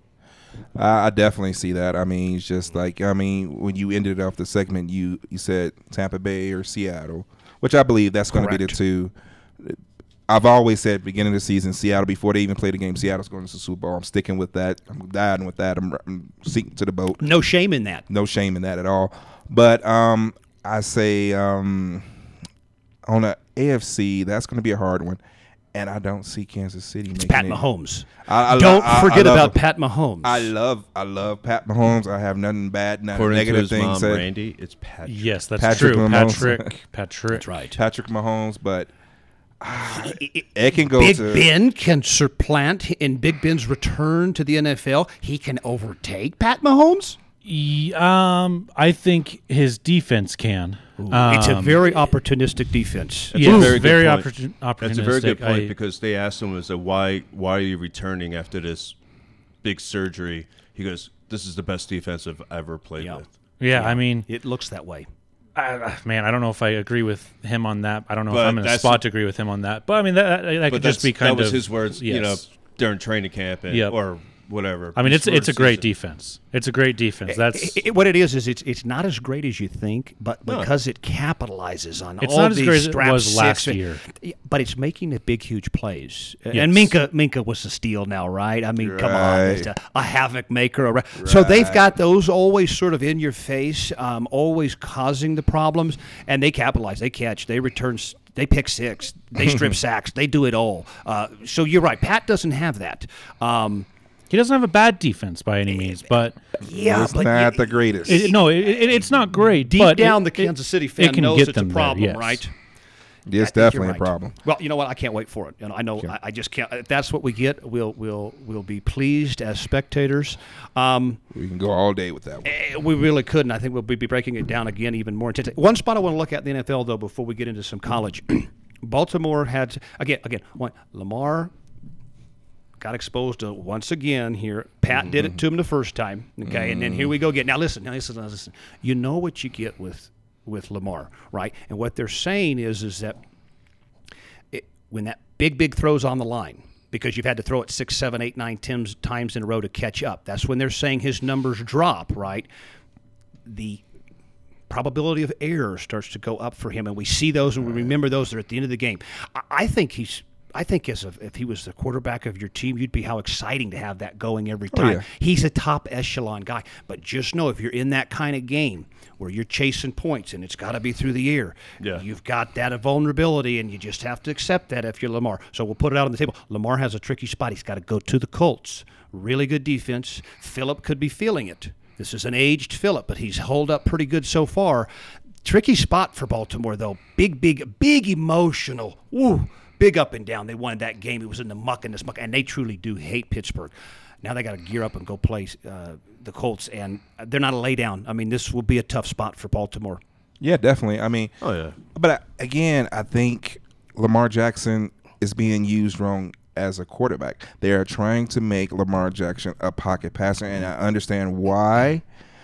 I definitely see that. I mean, it's just like, when you ended off the segment, you said Tampa Bay or Seattle, which I believe that's going to be the two. I've always said beginning of the season, Seattle, before they even play the game, Seattle's going to the Super Bowl. I'm sticking with that. I'm riding with that. I'm sinking to the boat. No shame in that. No shame in that at all. But I say on the AFC, that's going to be a hard one. And I don't see Kansas City making Pat it. Mahomes. Don't forget about Pat Mahomes. I love Pat Mahomes. I have nothing bad, nothing According negative to his things mom, said. Randy, it's Patrick. Yes, that's Patrick true. Mahomes. Patrick. That's right. Patrick Mahomes, but it can go Big to Ben can supplant in Big Ben's return to the NFL. He can overtake Pat Mahomes. I think his defense can. It's a very opportunistic defense. Yeah, very opportunistic. That's a very good point because they asked him, why are you returning after this big surgery? He goes, this is the best defense I've ever played with. Yeah, I mean, it looks that way. I don't know if I agree with him on that. I don't know if I'm in a spot to agree with him on that. But I mean, that could just be kind of. That was his words, yes. During training camp or whatever. I mean, it's a great defense. It's a great defense. That's what it is it's not as great as you think, but because it capitalizes on it's all not these as great as it strap was last six, year. But it's making the big, huge plays. Yes. And Minka was a steal now, right? I mean, come on, Right. he's a havoc maker. So they've got those always sort of in your face, always causing the problems, and they capitalize, they catch, they return. They pick six, they strip sacks, they do it all. So you're right. Pat doesn't have that. He doesn't have a bad defense by any means, but it's not the greatest. It's not great. Deep but down, the Kansas City fan knows it's a problem, there, yes. right? It's definitely a problem. Well, you know what? I can't wait for it. I know. I just can't. If that's what we get, we'll be pleased as spectators. We can go all day with that one. We really could, and I think we'll be breaking it down again even more intensely. One spot I want to look at in the NFL, though, before we get into some college. Baltimore had again Lamar got exposed to once again here. Pat did it to him the first time, okay, and then here we go again. Now listen. You know what you get with Lamar, right? And what they're saying is that when that big throw's on the line, because you've had to throw it 6, 7, 8, 9, 10 times in a row to catch up, that's when they're saying his numbers drop, right? The probability of error starts to go up for him, and we see those and we remember those that are at the end of the game. I think if he was the quarterback of your team, you'd be how exciting to have that going every time. yeah. He's a top echelon guy. But just know if you're in that kind of game where you're chasing points and it's got to be through the air, you've got that vulnerability, and you just have to accept that if you're Lamar. So we'll put it out on the table. Lamar has a tricky spot. He's got to go to the Colts. Really good defense. Phillip could be feeling it. This is an aged Phillip, but he's held up pretty good so far. Tricky spot for Baltimore, though. Big emotional. Woo. Big up and down. They wanted that game. It was in the muck, and they truly do hate Pittsburgh. Now they got to gear up and go play the Colts, and they're not a lay down. I mean, this will be a tough spot for Baltimore. Yeah, definitely. I mean, but again, I think Lamar Jackson is being used wrong as a quarterback. They are trying to make Lamar Jackson a pocket passer, and I understand why.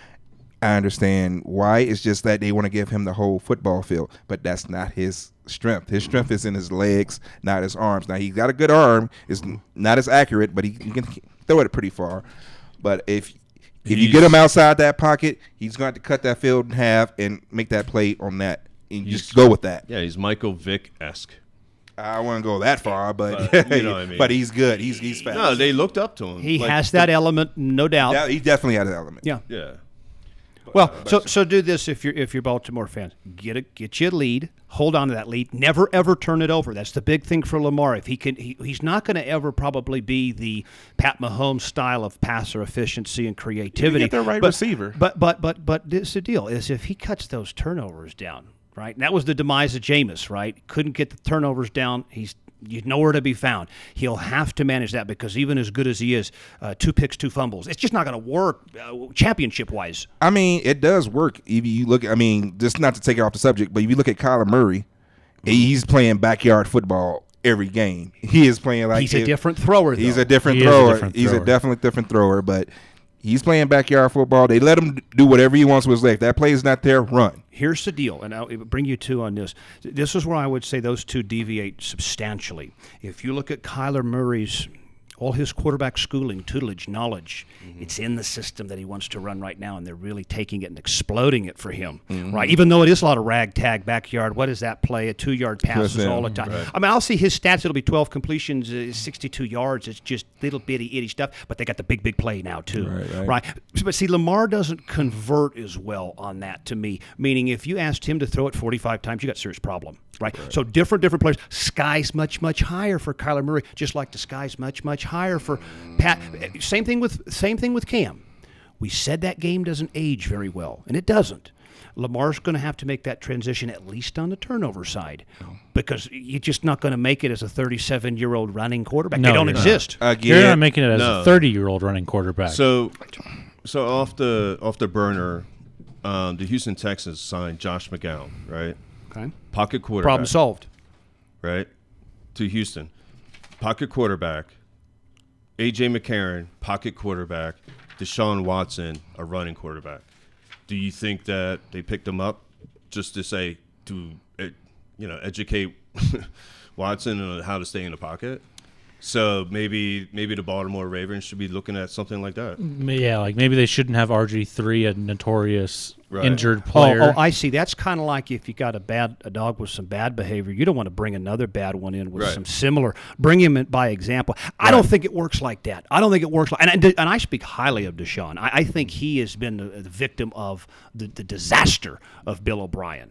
It's just that they want to give him the whole football field, but that's not his strength. His strength is in his legs, not his arms. Now, he's got a good arm. It's not as accurate, but he can throw it pretty far. But if you get him outside that pocket, he's going to cut that field in half and make that play on that, and just go with that. Yeah, he's Michael Vick-esque. I wouldn't go that far, but you know what I mean. But he's good. He's fast. No, they looked up to him. He has that element, no doubt. Yeah, he definitely had that element. Yeah. Yeah. Well, so do this if you're Baltimore fans. Get you a lead. Hold on to that lead. Never ever turn it over. That's the big thing for Lamar. If he's not going to ever probably be the Pat Mahomes style of passer efficiency and creativity. You get the right receiver. But this the deal is if he cuts those turnovers down, right? And that was the demise of Jameis, right? Couldn't get the turnovers down. He's nowhere to be found. He'll have to manage that because even as good as he is, 2 picks, 2 fumbles, it's just not going to work championship-wise. I mean, it does work. If you look, I mean, just not to take it off the subject, but if you look at Kyler Murray, he's playing backyard football every game. He is playing like he's a different thrower. Though. He's a different thrower. He's a definitely different thrower, but he's playing backyard football. They let him do whatever he wants with his leg. If that play is not there, run. Here's the deal, and I'll bring you two on this. This is where I would say those two deviate substantially. If you look at Kyler Murray's, all his quarterback schooling, tutelage, knowledge, it's in the system that he wants to run right now, and they're really taking it and exploding it for him, right? Even though it is a lot of ragtag backyard, what is that play? A 2-yard passes all the time. Right. I mean, I'll see his stats. It'll be 12 completions, 62 yards. It's just little bitty stuff, but they got the big play now too, right? But see, Lamar doesn't convert as well on that to me, meaning if you asked him to throw it 45 times, you got a serious problem. Right. So different players. Sky's much higher for Kyler Murray, just like the sky's much higher for Pat. Same thing with Cam. We said that game doesn't age very well, and it doesn't. Lamar's going to have to make that transition at least on the turnover side because you're just not going to make it as a 37-year-old running quarterback. No, they don't exist. You're not making it as a 30-year-old running quarterback. So off the burner, the Houston Texans signed Josh McCown, right? Okay. Pocket quarterback. Problem solved. Right? To Houston. Pocket quarterback. A.J. McCarron, pocket quarterback. Deshaun Watson, a running quarterback. Do you think that they picked him up just to say, to educate Watson on how to stay in the pocket? So maybe the Baltimore Ravens should be looking at something like that. Yeah, like maybe they shouldn't have RG3, a notorious injured player. Oh, I see. That's kind of like if you got a dog with some bad behavior, you don't want to bring another bad one in with some similar. Bring him in by example. I don't think it works like that. I don't think it works like, and I speak highly of Deshaun. I think he has been the victim of the disaster of Bill O'Brien.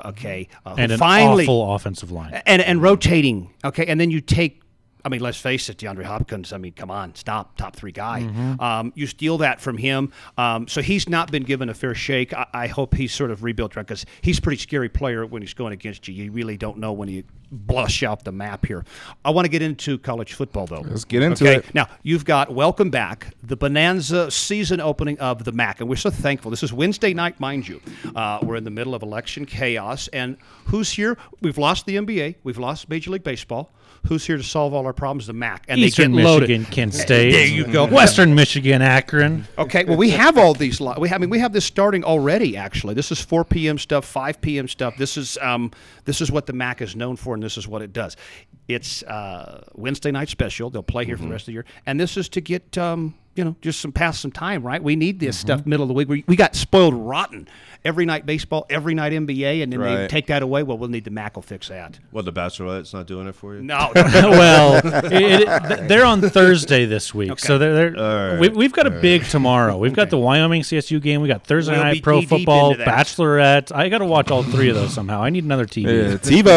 And an awful offensive line and rotating. Okay, and then you take. I mean, let's face it, DeAndre Hopkins, I mean, come on, stop, top 3 guy. You steal that from him. So he's not been given a fair shake. I hope he's sort of rebuilt because he's a pretty scary player when he's going against you. You really don't know when he blush off the map here. I want to get into college football, though. Let's get into it. Now, you've got, welcome back, the Bonanza season opening of the MAC, and we're so thankful. This is Wednesday night, mind you. We're in the middle of election chaos, and who's here? We've lost the NBA. We've lost Major League Baseball. Who's here to solve all our problems? The MAC. And Eastern they get loaded. Michigan, Kent State. There you go. Western Michigan, Akron. Okay, well, we have all these. We have this starting already. Actually, this is 4 p.m. stuff, 5 p.m. stuff. This is what the MAC is known for, and this is what it does. It's Wednesday night special. They'll play here for the rest of the year, and this is to get just pass some time. Right? We need this stuff middle of the week. We got spoiled rotten. Every night baseball, every night NBA, and then they take that away. Well, we'll need the MAC will fix that. Well, the Bachelorette's not doing it for you? No. Well, they're on Thursday this week, Okay. so they're right. we've got a big tomorrow. We've got the Wyoming CSU game. We got Thursday We'll be night pro knee-deep football, into that. Bachelorette. I got to watch all three of those somehow. I need another TV. Yeah,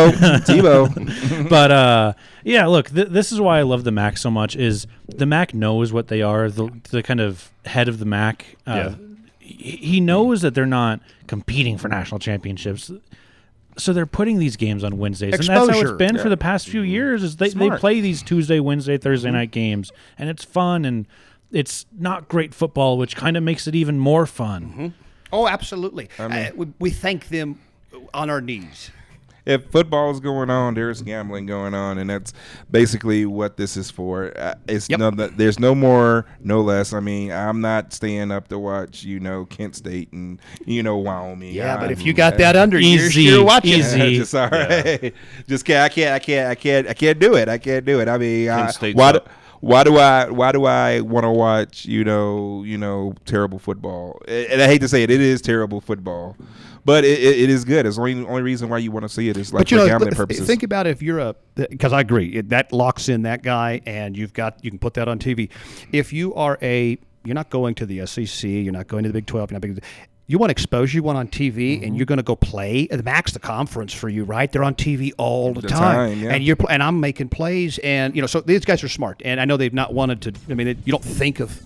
TiVo. But yeah, look, this is why I love the MAC so much. Is the MAC knows what they are. The kind of head of the MAC. He knows that they're not competing for national championships, so they're putting these games on Wednesdays, and that's how it's been for the past few years. Is they play these Tuesday, Wednesday, Thursday night games, and it's fun, and it's not great football, which kind of makes it even more fun. Oh, absolutely. We thank them on our knees. If football is going on, there's gambling going on, and that's basically what this is for. There's no more, no less. I mean, I'm not staying up to watch, Kent State and Wyoming. Yeah, but if you got that under, you're watching. Easy. Just all right. Just I can't do it. I can't do it. I mean, why do I want to watch terrible football? And I hate to say it is terrible football. But it is good. It's the only reason why you want to see it is like for gambling purposes. Think about if you're because I agree that locks in that guy, and you can put that on TV. If you are you're not going to the SEC, you're not going to the Big 12, you want exposure, you want on TV, and you're going to go play. The MAC's the conference for you, right? They're on TV all the time. Yeah. And I'm making plays, and so these guys are smart, and I know they've not wanted to. I mean, you don't think of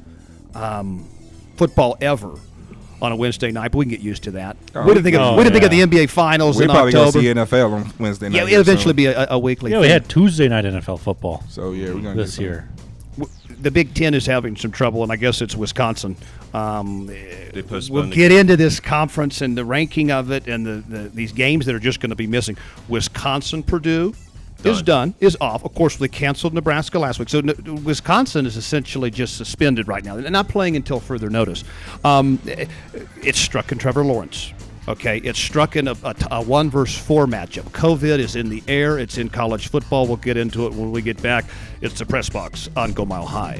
football ever on a Wednesday night, but we can get used to that. We didn't think of the NBA Finals in October. We're probably going to see NFL on Wednesday night. Yeah, it'll eventually be a weekly thing. We had Tuesday night NFL football. So, yeah, we're going to this year. The Big Ten is having some trouble, and I guess it's Wisconsin. We'll get into this conference and the ranking of it and these games that are just going to be missing. Wisconsin, Purdue is off. Of course, they canceled Nebraska last week. So Wisconsin is essentially just suspended right now. They're not playing until further notice. It's struck in Trevor Lawrence. Okay, it's struck in a 1 versus 4 matchup. COVID is in the air. It's in college football. We'll get into it when we get back. It's the Press Box on Go Mile High.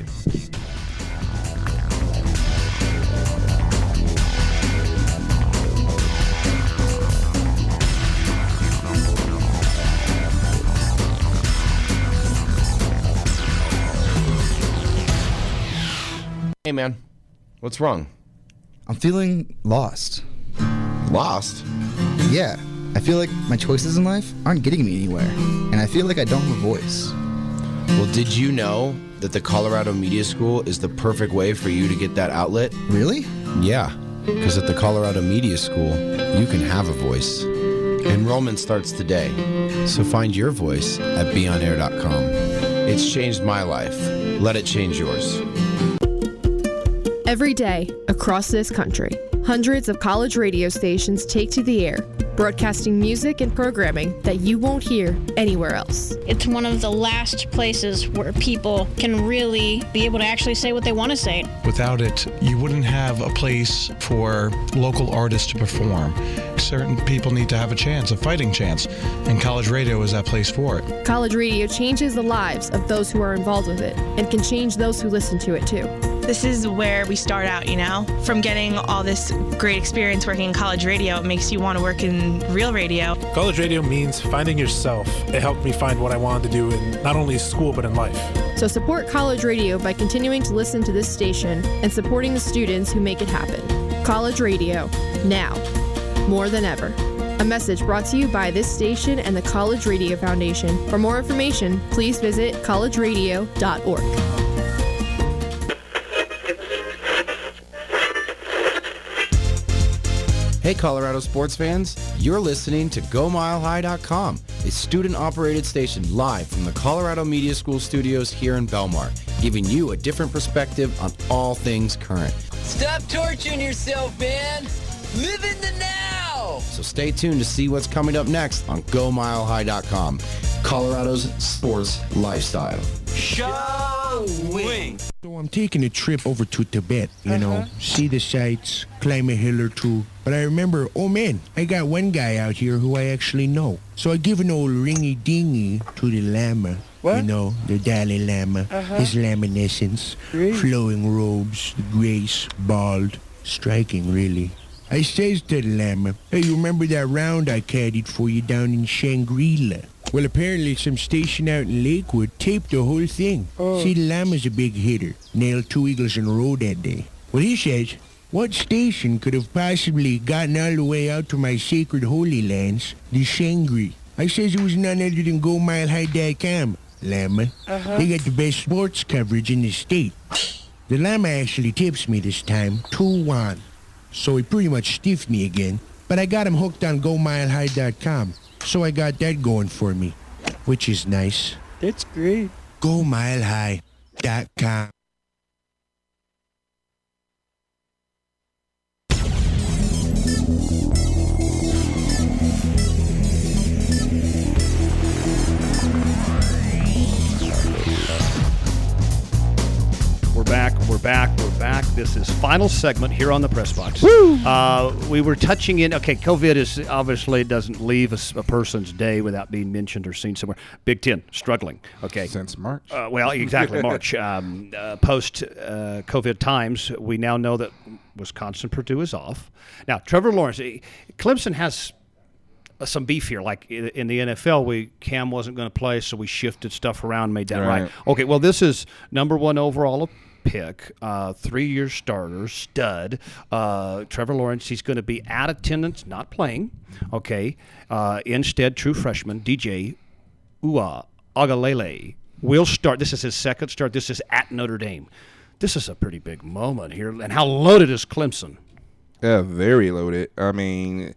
Hey, man. What's wrong? I'm feeling lost. Lost? Yeah. I feel like my choices in life aren't getting me anywhere. And I feel like I don't have a voice. Well, did you know that the Colorado Media School is the perfect way for you to get that outlet? Really? Yeah. Because at the Colorado Media School, you can have a voice. Enrollment starts today. So find your voice at beonair.com. It's changed my life. Let it change yours. Every day, across this country, hundreds of college radio stations take to the air, broadcasting music and programming that you won't hear anywhere else. It's one of the last places where people can really be able to actually say what they want to say. Without it, you wouldn't have a place for local artists to perform. Certain people need to have a chance, a fighting chance, and college radio is that place for it. College radio changes the lives of those who are involved with it and can change those who listen to it too. This is where we start out, from getting all this great experience working in college radio. It makes you want to work in real radio. College radio means finding yourself. It helped me find what I wanted to do in not only school, but in life. So support college radio by continuing to listen to this station and supporting the students who make it happen. College radio, now, more than ever. A message brought to you by this station and the College Radio Foundation. For more information, please visit collegeradio.org. Hey, Colorado sports fans, you're listening to GoMileHigh.com, a student-operated station live from the Colorado Media School studios here in Belmar, giving you a different perspective on all things current. Stop torturing yourself, man. Live in the now. So stay tuned to see what's coming up next on GoMileHigh.com. Colorado's sports lifestyle. Showing. So I'm taking a trip over to Tibet, see the sights, climb a hill or two. But I remember, oh man, I got one guy out here who I actually know. So I give an old ringy-dingy to the Lama. What? The Dalai Lama, his laminescence, flowing robes, the grace, bald, striking really. I says to the Lama, hey, you remember that round I caddied for you down in Shangri-La? Well, apparently some station out in Lakewood taped the whole thing. See, the Lama's a big hitter. Nailed 2 eagles in a row that day. Well, he says, what station could have possibly gotten all the way out to my sacred holy lands, the Shangri? I says it was none other than GoMileHigh.com, Lama. They got the best sports coverage in the state. The Lama actually tips me this time, 2-1. So he pretty much stiffed me again. But I got him hooked on GoMileHigh.com. So I got that going for me, which is nice. That's great. GoMileHigh.com. We're back. This is final segment here on the Press Box. We were touching in, COVID is obviously doesn't leave a person's day without being mentioned or seen somewhere. Big Ten, struggling. Okay. Since March. Well, exactly, March. Post-COVID times, we now know that Wisconsin-Purdue is off. Now, Trevor Lawrence, Clemson has some beef here. Like in the NFL, Cam wasn't going to play, so we shifted stuff around, made that right. Okay, well, this is number 1 overall pick, 3-year starter, stud. Trevor Lawrence, he's going to be at attendance, not playing. Okay, instead, true freshman DJ Uiagalelei will start. This is his second start. This is at Notre Dame. This is a pretty big moment here. And how loaded is Clemson? Yeah, very loaded. I mean,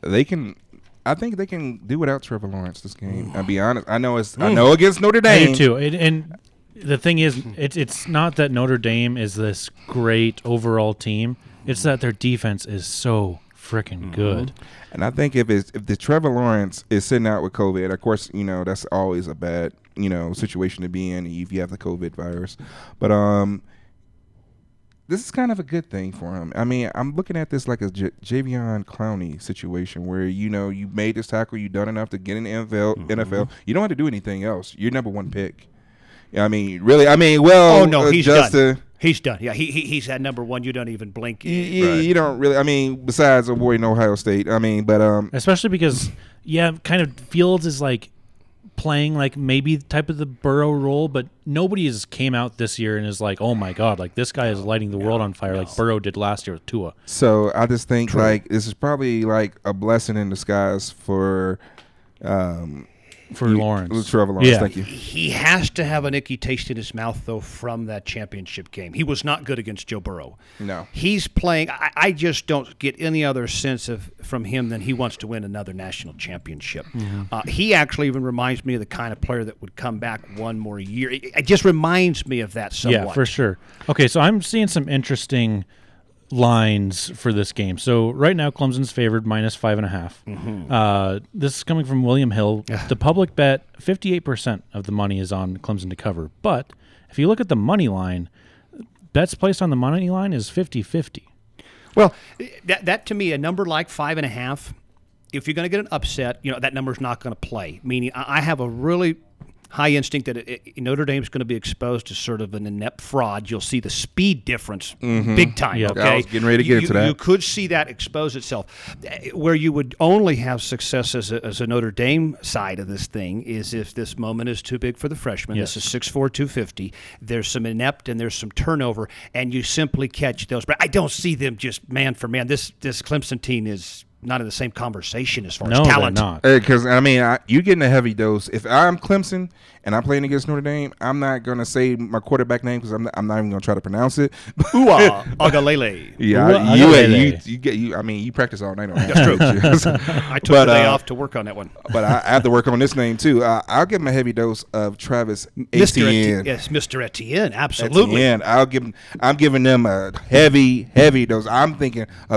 I think they can do without Trevor Lawrence this game. I'll be honest. I know against Notre Dame. I do too. And the thing is, it's not that Notre Dame is this great overall team. It's that their defense is so freaking good. And I think if the Trevor Lawrence is sitting out with COVID, of course, that's always a bad, situation to be in if you have the COVID virus. But this is kind of a good thing for him. I mean, I'm looking at this like a Jadeveon Clowney situation where, you made this tackle, you done enough to get in the NFL. You don't have to do anything else. You're number 1 pick. I mean, really, well. Oh, no, he's done. He's done. Yeah, he's at number 1. You don't even blink. You don't really, besides avoiding Ohio State. But especially because, kind of Fields is like playing like maybe type of the Burrow role, but nobody has came out this year and is like, oh my God, like this guy is lighting the world on fire like Burrow did last year with Tua. So I just think this is probably like a blessing in disguise for Lawrence. Trevor Lawrence, thank you. He has to have an icky taste in his mouth, though, from that championship game. He was not good against Joe Burrow. No. He's playing. I just don't get any other sense from him than he wants to win another national championship. He actually even reminds me of the kind of player that would come back one more year. It just reminds me of that somewhat. Yeah, for sure. Okay, so I'm seeing some interesting lines for this game. So right now Clemson's favored -5.5. This is coming from William Hill. The public bet 58% of the money is on Clemson to cover. But if you look at the money line, bets placed on the money line is 50-50. Well, that to me, a number like 5.5, if you're going to get an upset, that number's not going to play. Meaning I have a really high instinct that Notre Dame's going to be exposed to sort of an inept fraud. You'll see the speed difference big time. Yep. Okay, I was getting ready to get into that. You could see that expose itself. Where you would only have success as a Notre Dame side of this thing is if this moment is too big for the freshman. Yes. This is 6'4", 250. There's some inept and there's some turnover, and you simply catch those. But I don't see them just man for man. This Clemson team is not in the same conversation as far as talent. No, because you're getting a heavy dose. If I'm Clemson and I'm playing against Notre Dame, I'm not going to say my quarterback name because I'm not even going to try to pronounce it. Uiagalelei. You practice all night on that. That's true. I took the day off to work on that one. But I have to work on this name too. I'll give him a heavy dose of Travis Etienne. Yes, Mr. Etienne, absolutely. Etienne. I'm giving them a heavy dose. I'm thinking a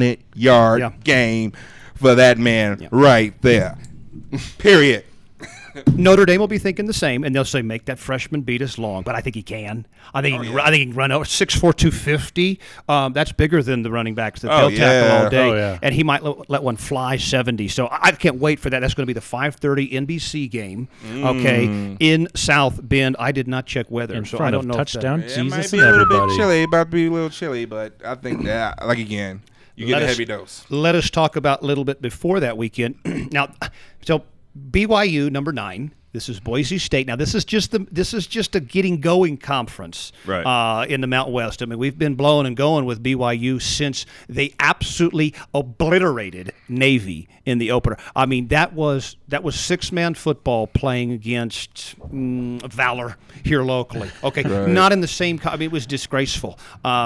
300-yard game for that man right there. Period. Notre Dame will be thinking the same, and they'll say, make that freshman beat us long. But I think he can. I think he can run over 6'4", 250. That's bigger than the running backs that they'll tackle all day. And he might let one fly 70. So I can't wait for that. That's going to be the 5:30 NBC game, okay, in South Bend. I did not check weather, in so front I don't of know. Touchdown It Jesus might be and a little everybody. bit chilly. About to be a little chilly, but I think that, like, again, you get a heavy dose. Let us talk about a little bit before that weekend. Now, so BYU number 9. This is Boise State. Now, this is just a getting going conference in the Mountain West. I mean, we've been blowing and going with BYU since they absolutely obliterated Navy in the opener. I mean, that was 6-man football playing against Valor here locally. Okay, not in the same. I mean, it was disgraceful.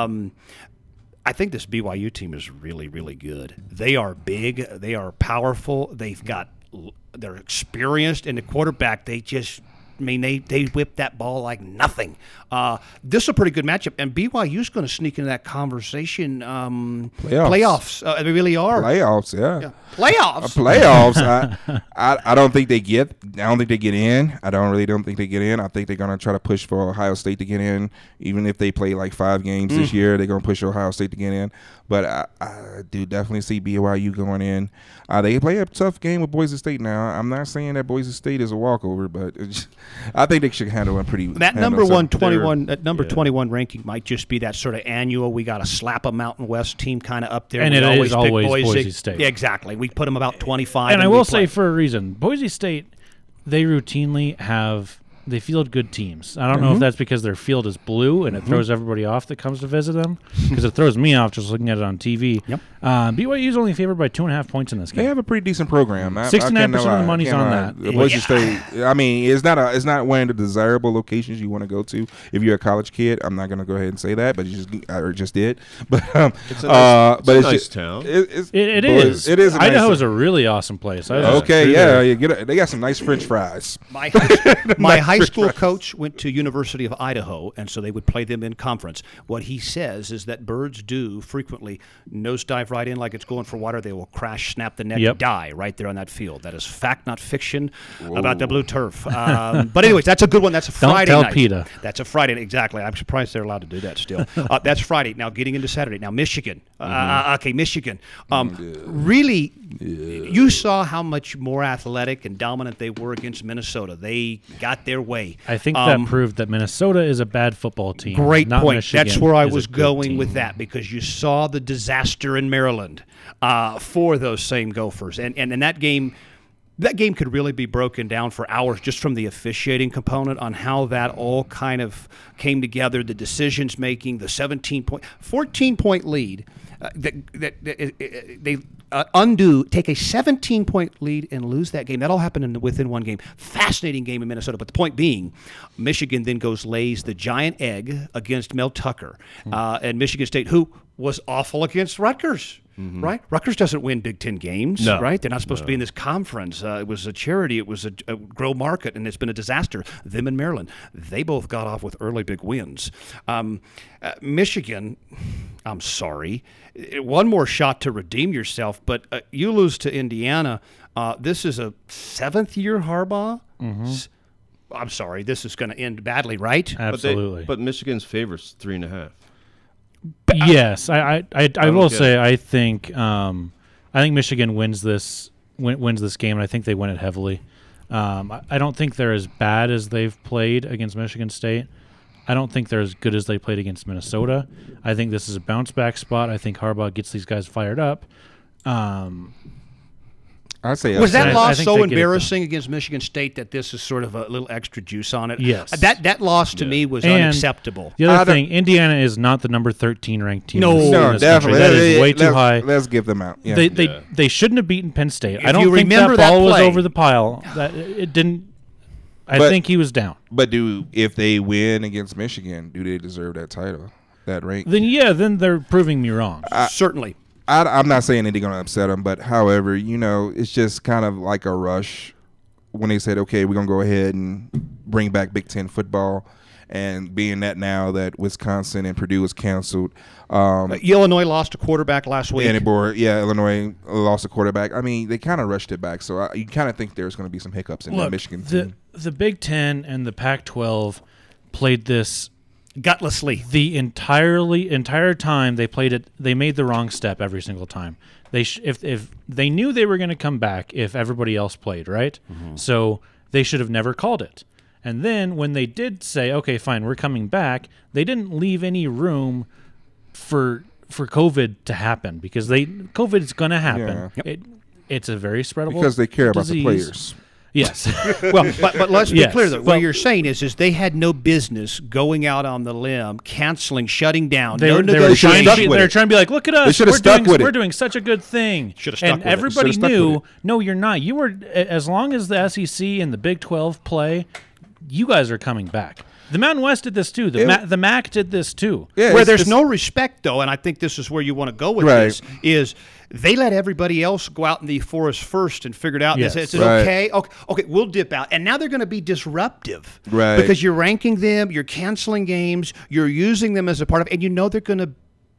I think this BYU team is really, really good. They are big. They are powerful. They're experienced, and the quarterback, they whip that ball like nothing. This is a pretty good matchup, and BYU's going to sneak into that conversation. Playoffs. They really are. Playoffs, yeah. Playoffs. Playoffs. I don't think they get. I don't think they get in. I don't think they get in. I think they're going to try to push for Ohio State to get in. Even if they play like 5 games this year, they're going to push Ohio State to get in. But I do definitely see BYU going in. They play a tough game with Boise State now. I'm not saying that Boise State is a walkover, but I think they should handle it pretty. That number 21 ranking might just be that sort of annual. We got to slap a Mountain West team kind of up there. And we it always is pick always Boise State. Yeah, exactly. We put them about 25. And I will say for a reason, Boise State, they routinely they field good teams. I don't know if that's because their field is blue and it throws everybody off that comes to visit them, because it throws me off just looking at it on TV. Yep. BYU is only favored by 2.5 points in this game. They have a pretty decent program. 69% of the money's on that. Boise State. I mean, it's not one of the desirable locations you want to go to if you're a college kid. I'm not going to go ahead and say that, but I just did. But it's a nice town. It is. It is. Idaho is a really awesome place. They got some nice French fries. My high school coach went to University of Idaho, and so they would play them in conference. What he says is that birds do frequently nosedive right in like it's going for water. They will crash, snap the neck, die right there on that field. That is fact, not fiction, about the blue turf. But anyways, that's a good one. That's a Friday night. PETA. That's a Friday night. Exactly. I'm surprised they're allowed to do that still. That's Friday. Now, getting into Saturday. Now, Michigan. Michigan. Really, you saw how much more athletic and dominant they were against Minnesota. They got their way. I think that proved that Minnesota is a bad football team. Great point. Michigan That's where I was going with that, because you saw the disaster in Maryland for those same Gophers. And that game could really be broken down for hours just from the officiating component on how that all kind of came together, the decisions making, the 14-point lead. They take a 17-point lead and lose that game. That all happened within one game. Fascinating game in Minnesota. But the point being, Michigan then lays the giant egg against Mel Tucker. And Michigan State, who was awful against Rutgers. Right? Rutgers doesn't win Big Ten games, right? They're not supposed to be in this conference. It was a charity. It was a grow market, and it's been a disaster. Them and Maryland, they both got off with early big wins. Michigan, I'm sorry, one more shot to redeem yourself, but you lose to Indiana. This is a 7th-year Harbaugh. I'm sorry, this is going to end badly, right? Absolutely. But Michigan's favors 3.5. Yes, I will say I think Michigan wins this game, and I think they win it heavily. I don't think they're as bad as they've played against Michigan State. I don't think they're as good as they played against Minnesota. I think this is a bounce back spot. I think Harbaugh gets these guys fired up. I'd say was that loss so embarrassing against Michigan State that this is sort of a little extra juice on it? Yes. That loss to me was unacceptable. The other thing, Indiana is not the number 13 ranked team. No, definitely. That is way too high. Let's give them out. Yeah. They shouldn't have beaten Penn State. If I don't think that ball was over the pile. It didn't. I think he was down. But if they win against Michigan, do they deserve that title, that rank? Then they're proving me wrong. Certainly. I'm not saying that they're going to upset them, but however, it's just kind of like a rush when they said, okay, we're going to go ahead and bring back Big Ten football. And being that now that Wisconsin and Purdue is canceled. Illinois lost a quarterback last week. Illinois lost a quarterback. I mean, they kind of rushed it back. So you kind of think there's going to be some hiccups in the Michigan team. The Big Ten and the Pac-12 played this gutlessly. The entire time they played it, they made the wrong step every single time. If they knew they were going to come back if everybody else played, right? Mm-hmm. So they should have never called it. And then when they did say, okay, fine, we're coming back, they didn't leave any room for COVID to happen because COVID is going to happen. Yeah. It's a very spreadable because they care disease. About the players. Yes. Well, but let's be clear, though. What you're saying is they had no business going out on the limb, canceling, shutting down. They're trying to be like, look at us. We're doing such a good thing. Should have stuck with it. And everybody knew, no, you're not. You were, as long as the SEC and the Big 12 play, you guys are coming back. The Mountain West did this too. The MAC did this too. Yeah, where there's no respect, though, and I think this is where you want to go with this, is they let everybody else go out in the forest first and figured out this. It's okay, we'll dip out. And now they're going to be disruptive. Right. Because you're ranking them, you're canceling games, you're using them as a part of, and you know they're going to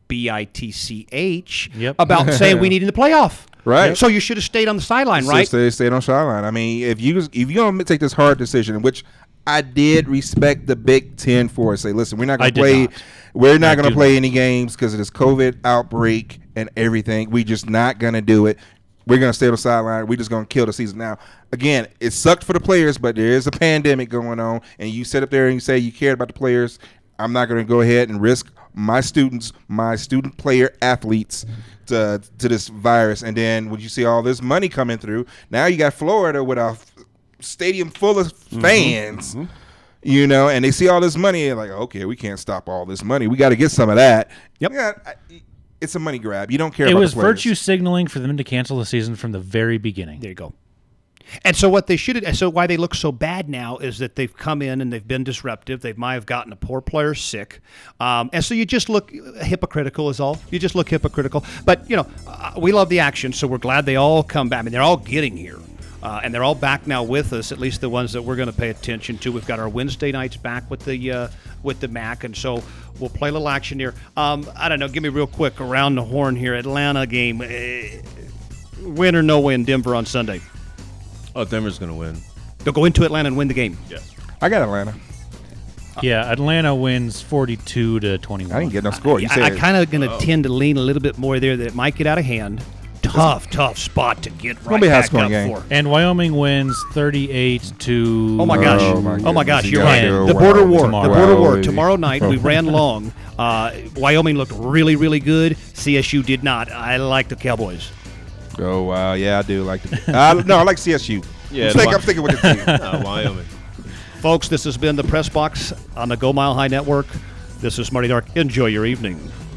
bitch about saying we need in the playoff. Right. So you should have stayed on the sideline, right? Stayed on the sideline. I mean, if you're going to take this hard decision, which I did respect the Big Ten for, say, listen, we're not going to play. We're not going to play any games because of this COVID outbreak and everything. We're just not going to do it. We're going to stay on the sideline. We're just going to kill the season. Now, again, it sucked for the players, but there is a pandemic going on, and you sit up there and you say you cared about the players. I'm not going to go ahead and risk my student player athletes to this virus. And then when you see all this money coming through, now you got Florida with a stadium full of fans, you know, and they see all this money and like, okay, we can't stop all this money. We got to get some of that. Yep. Yeah, it's a money grab. You don't care about the players. It was virtue signaling for them to cancel the season from the very beginning. There you go. And so what they should have, so why they look so bad now is that they've come in and they've been disruptive. They might have gotten a poor player sick. And so you just look hypocritical is all. You just look hypocritical. But, you know, we love the action, so we're glad they all come back. I mean, they're all getting here. And they're all back now with us, at least the ones that we're going to pay attention to. We've got our Wednesday nights back with the MAC, and so we'll play a little action here. I don't know, give me real quick around the horn here. Atlanta game, win or no win, Denver on Sunday? Oh, Denver's going to win. They'll go into Atlanta and win the game. Yeah. I got Atlanta. Yeah, Atlanta wins 42-21. I didn't get no score. I kind of going to tend to lean a little bit more there that it might get out of hand. Tough spot to get right back up for. And Wyoming wins 38-. Oh my gosh! You're right. The border war tomorrow night. We ran long. Wyoming looked really, really good. CSU did not. I like the Cowboys. Oh wow! Yeah, I do like the. I like CSU. Yeah, I'm sticking with the team. Wyoming. Folks, this has been the Press Box on the Go Mile High Network. This is Marty Dark. Enjoy your evening.